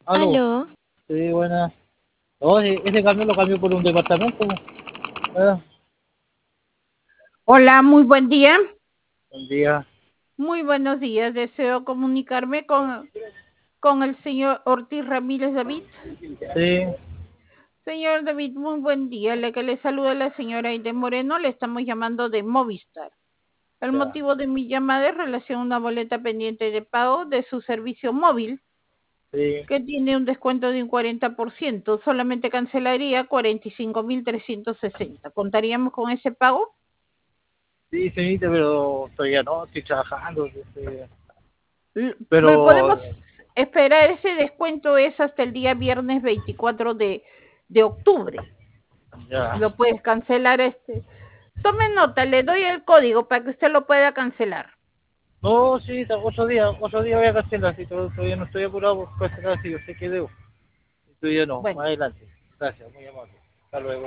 Aló, Aló, sí, buena. No, ese camión lo cambió por un departamento. Ah, Hola, muy buen día. buen día. Muy buenos días. Deseo comunicarme con el señor Ortiz Ramírez David. Sí, Señor David, muy buen día. Le que le saluda la señora Aide Moreno. Le estamos llamando de Movistar. El ya, motivo de mi llamada es relación a una boleta pendiente de pago de su servicio móvil sí. que tiene un descuento de un 40%. Solamente cancelaría 45.360. ¿Contaríamos con ese pago? Sí, señorita, pero todavía no, estoy trabajando. ¿Me podemos Pero, esperar? Ese descuento es hasta el día viernes 24 de octubre. ya. Lo puedes cancelar Tome nota, le doy el código para que usted lo pueda cancelar. No, sí, 8 días voy a cancelar. Sí, todavía no estoy apurado por cancelar, sí, yo sé que debo. Todavía no, Bueno. más adelante. Gracias, muy amable. Hasta luego.